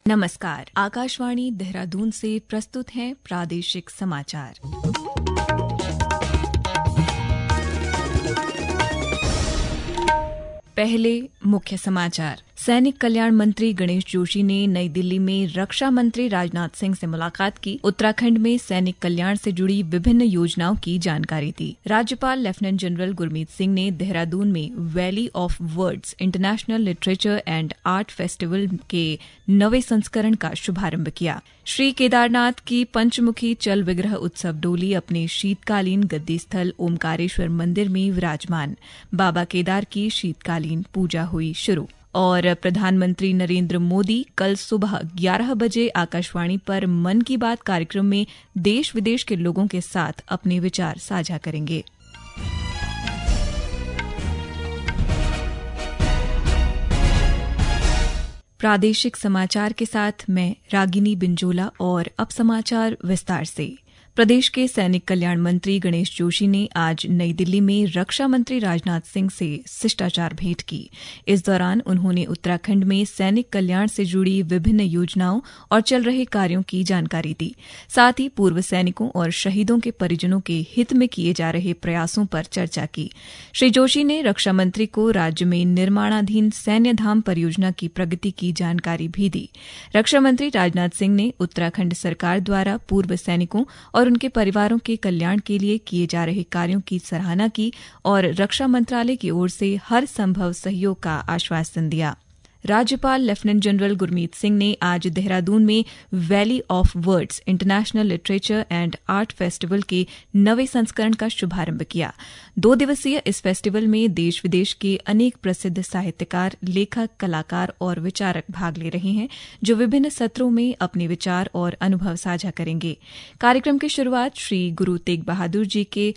नमस्कार, आकाशवाणी देहरादून से प्रस्तुत हैं प्रादेशिक समाचार। पहले मुख्य समाचार। सैनिक कल्याण मंत्री गणेश जोशी ने नई दिल्ली में रक्षा मंत्री राजनाथ सिंह से मुलाकात की। उत्तराखंड में सैनिक कल्याण से जुड़ी विभिन्न योजनाओं की जानकारी दी। राज्यपाल लेफ्टिनेंट जनरल गुरमीत सिंह ने देहरादून में valley of words international literature and art festival के 9वें संस्करण का शुभारंभ किया। श्री केदारनाथ की पंचमुखी चल विग्रह उत्सव डोली अपने शीतकालीन गद्दी स्थल ओमकारेश्वर मंदिर में विराजमान। बाबा केदार की शीतकालीन पूजा हुई शुरू। और प्रधानमंत्री नरेंद्र मोदी कल सुबह 11 बजे आकाशवाणी पर मन की बात कार्यक्रम में देश विदेश के लोगों के साथ अपने विचार साझा करेंगे। प्रादेशिक समाचार के साथ मैं रागिनी बिंजोला और अब समाचार विस्तार से। प्रदेश के सैनिक कल्याण मंत्री गणेश जोशी ने आज नई दिल्ली में रक्षा मंत्री राजनाथ सिंह से शिष्टाचार भेंट की। इस दौरान उन्होंने उत्तराखंड में सैनिक कल्याण से जुड़ी विभिन्न योजनाओं और चल रहे कार्यों की जानकारी दी। साथ ही पूर्व सैनिकों और शहीदों के परिजनों के हित में किए जा रहे प्रयासों पर चर्चा की। श्री जोशी ने रक्षा मंत्री को राज्य में निर्माणाधीन सैन्य धाम परियोजना की प्रगति की जानकारी भी दी। रक्षा मंत्री राजनाथ सिंह ने उत्तराखंड सरकार द्वारा पूर्व सैनिकों और उनके परिवारों के कल्याण के लिए किए जा रहे कार्यों की सराहना की और रक्षा मंत्रालय की ओर से हर संभव सहयोग का आश्वासन दिया। राज्यपाल लेफ्टिनेंट जनरल गुरमीत सिंह ने आज देहरादून में valley of words international literature and art festival के 9वें संस्करण का शुभारंभ किया। 2 दिवसीय इस फेस्टिवल में देश विदेश के अनेक प्रसिद्ध साहित्यकार, लेखक, कलाकार और विचारक भाग ले रहे हैं, जो विभिन्न सत्रों में अपने विचार और अनुभव साझा करेंगे। कार्यक्रम की शुरुआत श्री गुरु तेग बहादुर जी के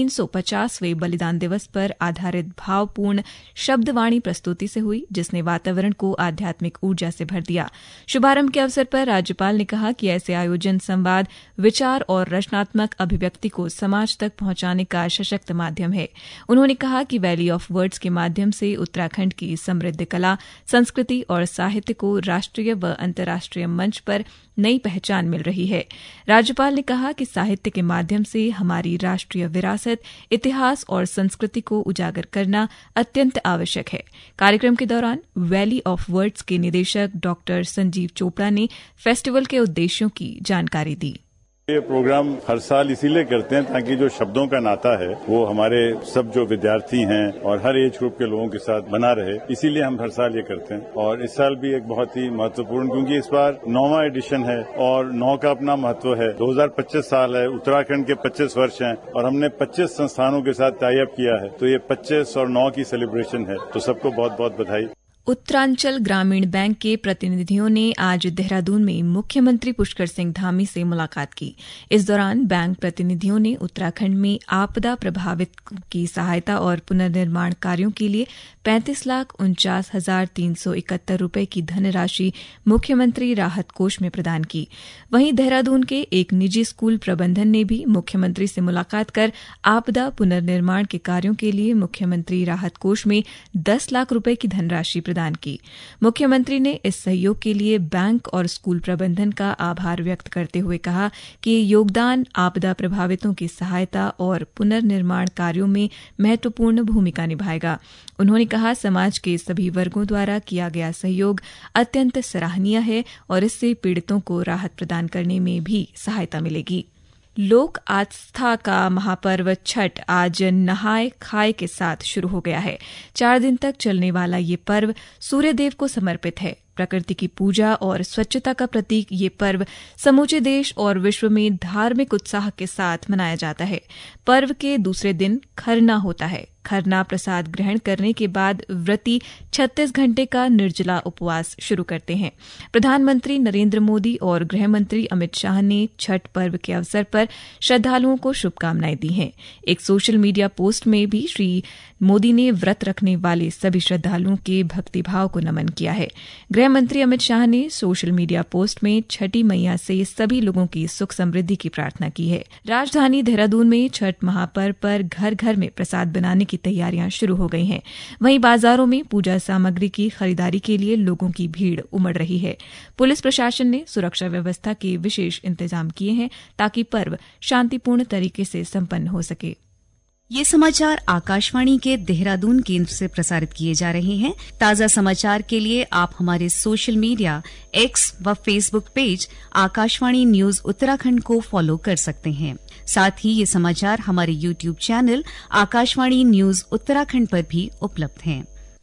350वें बलिदान दिवस पर आधारित भावपूर्ण शब्दवाणी प्रस्तुति से हुई, जिसने वातावरण को आध्यात्मिक ऊर्जा से भर दिया। शुभारंभ के अवसर पर राज्यपाल ने कहा कि ऐसे आयोजन संवाद, विचार और रचनात्मक अभिव्यक्ति को समाज तक पहुंचाने का सशक्त माध्यम है। उन्होंने कहा कि वैली ऑफ वर्ड्स के माध्यम से उत्तराखंड की समृद्ध कला, संस्कृति और साहित्य को राष्ट्रीय व अंतर्राष्ट्रीय मंच पर नई पहचान मिल रही है। राज्यपाल ने कहा कि साहित्य के माध्यम से हमारी राष्ट्रीय विरासत, इतिहास और संस्कृति को उजागर करना अत्यंत आवश्यक है। कार्यक्रम के दौरान वैली ऑफ वर्ड्स के निदेशक डॉक्टर संजीव चोपड़ा ने फेस्टिवल के उद्देश्यों की जानकारी दी। ये प्रोग्राम हर साल इसीलिए करते हैं ताकि जो शब्दों का नाता है वो हमारे सब जो विद्यार्थी हैं और हर एज ग्रुप के लोगों के साथ बना रहे, इसीलिए हम हर साल ये करते हैं। और इस साल भी एक बहुत ही महत्वपूर्ण, क्योंकि इस बार 9वां एडिशन है और 9 का अपना महत्व है। 2025 साल है, उत्तराखंड के 25 वर्ष हैं और हमने 25 संस्थानों के साथ टाई अप किया है, तो ये 25 और 9 की सेलिब्रेशन है। तो सबको बहुत बहुत बधाई। उत्तरांचल ग्रामीण बैंक के प्रतिनिधियों ने आज देहरादून में मुख्यमंत्री पुष्कर सिंह धामी से मुलाकात की। इस दौरान बैंक प्रतिनिधियों ने उत्तराखंड में आपदा प्रभावित की सहायता और पुनर्निर्माण कार्यों के लिए 35,49,371 रुपये की धनराशि मुख्यमंत्री राहत कोष में प्रदान की। वहीं देहरादून के एक निजी स्कूल प्रबंधन ने भी मुख्यमंत्री से मुलाकात कर आपदा पुनर्निर्माण के कार्यों के लिए मुख्यमंत्री राहत कोष में 10 लाख रुपये की धनराशि प्रदान की। मुख्यमंत्री ने इस सहयोग के लिए बैंक और स्कूल प्रबंधन का आभार व्यक्त करते हुए कहा कि ये योगदान आपदा प्रभावितों की सहायता और पुनर्निर्माण कार्यों में महत्वपूर्ण भूमिका निभाएगा। उन्होंने कहा, समाज के सभी वर्गों द्वारा किया गया सहयोग अत्यंत सराहनीय है और इससे पीड़ितों को राहत प्रदान करने में भी सहायता मिलेगी। लोक आस्था का महापर्व छठ आज नहाय खाए के साथ शुरू हो गया है। 4 दिन तक चलने वाला ये पर्व सूर्यदेव को समर्पित है। प्रकृति की पूजा और स्वच्छता का प्रतीक ये पर्व समूचे देश और विश्व में धार्मिक उत्साह के साथ मनाया जाता है। पर्व के दूसरे दिन खरना होता है। खरना प्रसाद ग्रहण करने के बाद व्रती 36 घंटे का निर्जला उपवास शुरू करते हैं। प्रधानमंत्री नरेंद्र मोदी और गृह मंत्री अमित शाह ने छठ पर्व के अवसर पर श्रद्धालुओं को शुभकामनाएं दी हैं। एक सोशल मीडिया पोस्ट में भी श्री मोदी ने व्रत रखने वाले सभी श्रद्धालुओं के भक्तिभाव को नमन किया है। गृह मंत्री अमित शाह ने सोशल मीडिया पोस्ट में छठी मैया से सभी लोगों की सुख समृद्धि की प्रार्थना की है। राजधानी देहरादून में छठ महापर्व पर घर घर में प्रसाद बनाने की की तैयारियां शुरू हो गई हैं। वहीं बाजारों में पूजा सामग्री की खरीदारी के लिए लोगों की भीड़ उमड़ रही है। पुलिस प्रशासन ने सुरक्षा व्यवस्था के विशेष इंतजाम किए हैं ताकि पर्व शांतिपूर्ण तरीके से संपन्न हो सके। ये समाचार आकाशवाणी के देहरादून केंद्र से प्रसारित किए जा रहे हैं। ताजा समाचार के लिए आप हमारे सोशल मीडिया एक्स व Facebook page Akashvani news Uttarakhand को फॉलो कर सकते हैं। साथ ही ये समाचार हमारे YouTube channel Akashvani news Uttarakhand पर भी उपलब्ध हैं।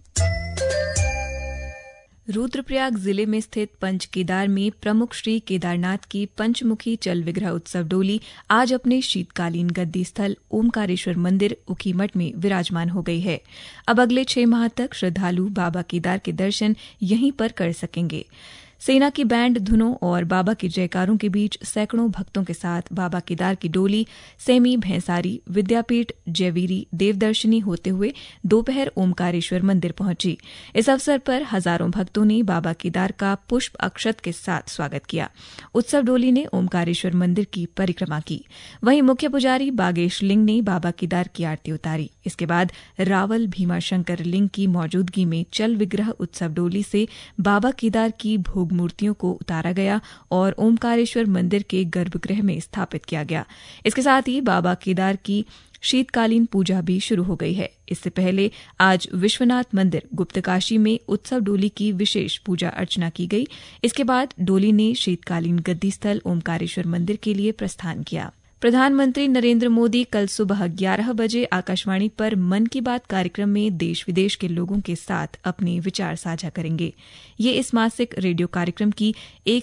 रुद्रप्रयाग जिले में स्थित पंच केदार में प्रमुख श्री केदारनाथ की पंचमुखी चल विग्रह उत्सव डोली आज अपने शीतकालीन गद्दी स्थल ओमकारेश्वर मंदिर उखीमठ में विराजमान हो गई है। अब अगले 6 माह तक श्रद्धालु बाबा केदार के दर्शन यहीं पर कर सकेंगे। सेना की बैंड धुनों और बाबा के जयकारों के बीच सैकड़ों भक्तों के साथ बाबा केदार की डोली सेमी भैंसारी विद्यापीठ जयवीरी देवदर्शनी होते हुए दोपहर ओमकारेश्वर मंदिर पहुंची। इस अवसर पर हजारों भक्तों ने बाबा केदार का पुष्प अक्षत के साथ स्वागत किया। उत्सव डोली ने ओमकारेश्वर मंदिर की परिक्रमा की। वहीं मुख्य पुजारी बागेश लिंग ने बाबा केदार की आरती उतारी। इसके बाद रावल भीमाशंकर लिंग की मौजूदगी में चल विग्रह उत्सव डोली से बाबा केदार की भोग मूर्तियों को उतारा गया और ओमकारेश्वर मंदिर के गर्भगृह में स्थापित किया गया। इसके साथ ही बाबा केदार की शीतकालीन पूजा भी शुरू हो गई है। इससे पहले आज विश्वनाथ मंदिर गुप्तकाशी में उत्सव डोली की विशेष पूजा अर्चना की गई। इसके बाद डोली ने शीतकालीन गद्दी स्थल ओमकारेश्वर मंदिर के लिए प्रस्थान किया। प्रधानमंत्री नरेंद्र मोदी कल सुबह 11 बजे आकाशवाणी पर मन की बात कार्यक्रम में देश विदेश के लोगों के साथ अपने विचार साझा करेंगे। ये इस मासिक रेडियो कार्यक्रम की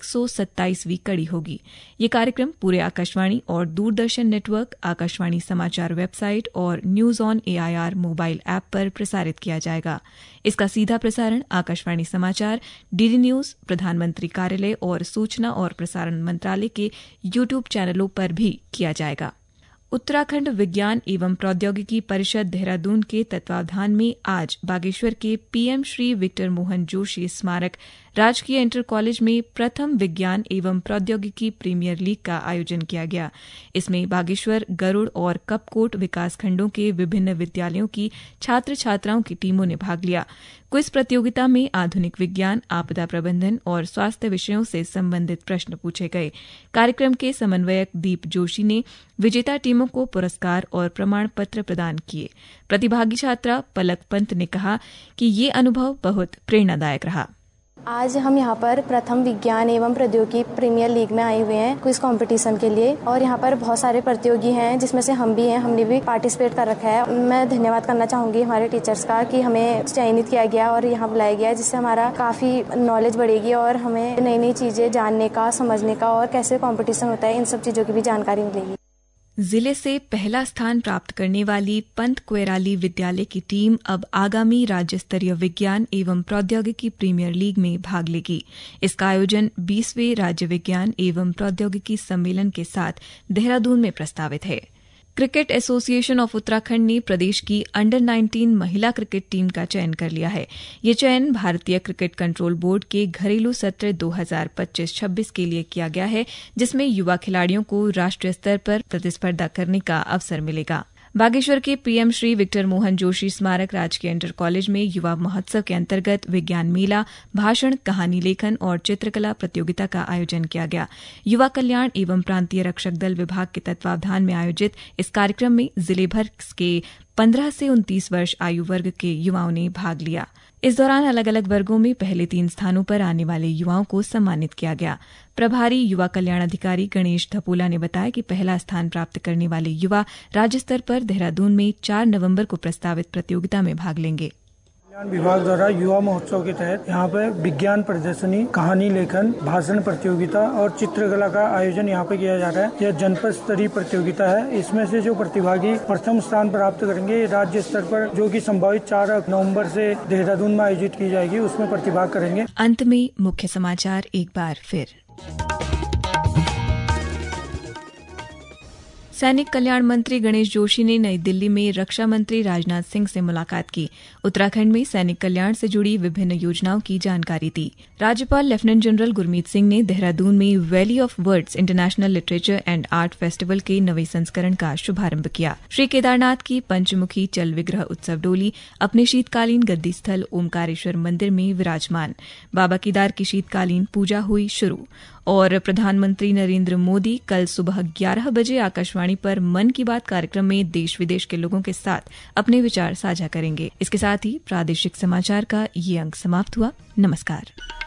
127वीं कड़ी होगी। ये कार्यक्रम पूरे आकाशवाणी और दूरदर्शन नेटवर्क, आकाशवाणी समाचार वेबसाइट और news on AIR mobile app पर प्रसारित किया जाएगा। इसका सीधा प्रसारण आकाशवाणी समाचार, DD न्यूज, प्रधानमंत्री कार्यालय और सूचना और प्रसारण मंत्रालय के YouTube चैनलों पर भी किया जाएगा। उत्तराखंड विज्ञान एवं प्रौद्योगिकी परिषद देहरादून के तत्वावधान में आज बागेश्वर के PM श्री विक्टर मोहन जोशी स्मारक राजकीय इंटर कॉलेज में प्रथम विज्ञान एवं प्रौद्योगिकी प्रीमियर लीग का आयोजन किया गया। इसमें बागेश्वर, गरुड़ और कपकोट विकासखंडों के विभिन्न विद्यालयों की छात्र छात्राओं की टीमों ने भाग लिया। क्विज प्रतियोगिता में आधुनिक विज्ञान, आपदा प्रबंधन और स्वास्थ्य विषयों से संबंधित प्रश्न पूछे गए। कार्यक्रम के समन्वयक दीप जोशी ने विजेता टीमों को पुरस्कार और प्रमाण पत्र प्रदान किए। प्रतिभागी छात्रा पलक पंत ने कहा कि ये अनुभव बहुत प्रेरणादायक रहा। आज हम यहाँ पर प्रथम विज्ञान एवं प्रौद्योगिकी प्रीमियर लीग में आए हुए हैं क्विज कंपटीशन के लिए और यहाँ पर बहुत सारे प्रतियोगी हैं जिसमें से हम भी हैं। हमने भी पार्टिसिपेट कर रखा है। मैं धन्यवाद करना चाहूँगी हमारे टीचर्स का कि हमें चयनित किया गया और यहाँ बुलाया गया, जिससे हमारा काफ़ी नॉलेज बढ़ेगी और हमें नई नई चीज़ें जानने का, समझने का और कैसे कॉम्पिटिशन होता है इन सब चीज़ों की भी जानकारी मिलेगी। जिले से पहला स्थान प्राप्त करने वाली पंत कोयराली विद्यालय की टीम अब आगामी राज्य स्तरीय विज्ञान एवं प्रौद्योगिकी प्रीमियर लीग में भाग लेगी। इसका आयोजन 20वें राज्य विज्ञान एवं प्रौद्योगिकी सम्मेलन के साथ देहरादून में प्रस्तावित है। क्रिकेट एसोसिएशन ऑफ उत्तराखंड ने प्रदेश की अंडर-19 महिला क्रिकेट टीम का चयन कर लिया है। ये चयन भारतीय क्रिकेट कंट्रोल बोर्ड के घरेलू सत्र 2025-26 के लिए किया गया है, जिसमें युवा खिलाड़ियों को राष्ट्रीय स्तर पर प्रतिस्पर्धा करने का अवसर मिलेगा। बागेश्वर के PM श्री विक्टर मोहन जोशी स्मारक राजकीय इंटर कॉलेज में युवा महोत्सव के अंतर्गत विज्ञान मेला, भाषण, कहानी लेखन और चित्रकला प्रतियोगिता का आयोजन किया गया। युवा कल्याण एवं प्रांतीय रक्षक दल विभाग के तत्वावधान में आयोजित इस कार्यक्रम में जिले भर के 15 से 29 वर्ष आयु वर्ग के युवाओं ने भाग लिया। इस दौरान अलग अलग वर्गों में पहले 3 स्थानों पर आने वाले युवाओं को सम्मानित किया गया। प्रभारी युवा कल्याण अधिकारी गणेश धपोला ने बताया कि पहला स्थान प्राप्त करने वाले युवा राज्य स्तर पर देहरादून में 4 नवंबर को प्रस्तावित प्रतियोगिता में भाग लेंगे। विभाग द्वारा युवा महोत्सव के तहत यहाँ पे विज्ञान प्रदर्शनी, कहानी लेखन, भाषण प्रतियोगिता और चित्रकला का आयोजन यहाँ पे किया जा रहा है। यह जनपद स्तरीय प्रतियोगिता है। इसमें से जो प्रतिभागी प्रथम स्थान प्राप्त करेंगे राज्य स्तर पर, जो कि संभावित 4 नवंबर से देहरादून में आयोजित की जाएगी, उसमें प्रतिभाग करेंगे। अंत में मुख्य समाचार एक बार फिर। सैनिक कल्याण मंत्री गणेश जोशी ने नई दिल्ली में रक्षा मंत्री राजनाथ सिंह से मुलाकात की। उत्तराखंड में सैनिक कल्याण से जुड़ी विभिन्न योजनाओं की जानकारी दी। राज्यपाल लेफ्टिनेंट जनरल गुरमीत सिंह ने देहरादून में valley of words international literature and art festival के नवे संस्करण का शुभारंभ किया। श्री केदारनाथ की पंचमुखी चल विग्रह उत्सव डोली अपने शीतकालीन गद्दी स्थल ओमकारेश्वर मंदिर में विराजमान। बाबा केदार की शीतकालीन पूजा हुई शुरू। और प्रधानमंत्री नरेंद्र मोदी कल सुबह 11 बजे आकाशवाणी पर मन की बात कार्यक्रम में देश विदेश के लोगों के साथ अपने विचार साझा करेंगे। इसके साथ ही प्रादेशिक समाचार का ये अंक समाप्त हुआ। नमस्कार।